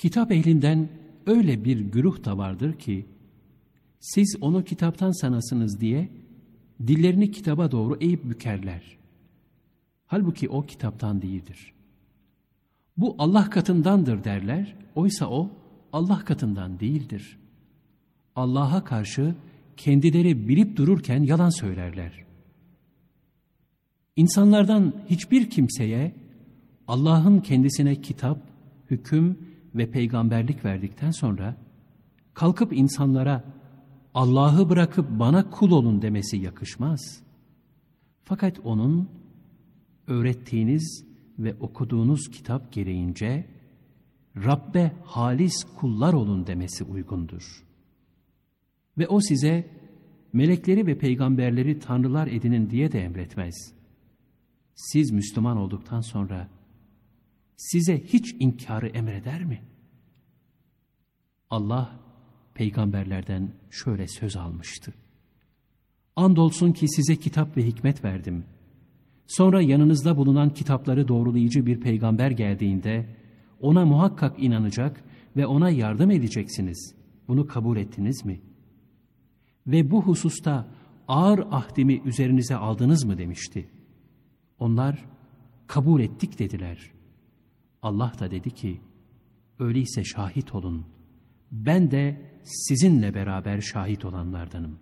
Kitap ehlinden öyle bir güruh da vardır ki, siz onu kitaptan sanasınız diye dillerini kitaba doğru eğip bükerler. Halbuki o kitaptan değildir. Bu Allah katındandır derler, oysa o Allah katından değildir. Allah'a karşı kendileri bilip dururken yalan söylerler. İnsanlardan hiçbir kimseye Allah'ın kendisine kitap, hüküm ve peygamberlik verdikten sonra kalkıp insanlara Allah'ı bırakıp bana kul olun demesi yakışmaz. Fakat onun öğrettiğiniz ve okuduğunuz kitap gereğince Rabbe halis kullar olun demesi uygundur. Ve o size melekleri ve peygamberleri tanrılar edinin diye de emretmez. Siz Müslüman olduktan sonra size hiç inkarı emreder mi? Allah peygamberlerden şöyle söz almıştı. Andolsun ki size kitap ve hikmet verdim. Sonra yanınızda bulunan kitapları doğrulayıcı bir peygamber geldiğinde ona muhakkak inanacak ve ona yardım edeceksiniz. Bunu kabul ettiniz mi? Ve bu hususta ağır ahdimi üzerinize aldınız mı demişti. Onlar kabul ettik dediler. Allah da dedi ki, öyleyse şahit olun. Ben de sizinle beraber şahit olanlardanım.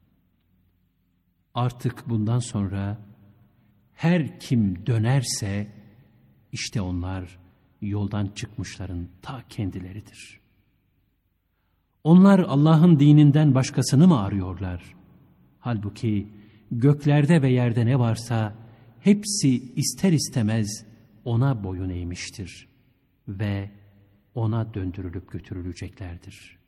Artık bundan sonra her kim dönerse işte onlar yoldan çıkmışların ta kendileridir. Onlar Allah'ın dininden başkasını mı arıyorlar? Halbuki göklerde ve yerde ne varsa hepsi ister istemez ona boyun eğmiştir ve ona döndürülüp götürüleceklerdir.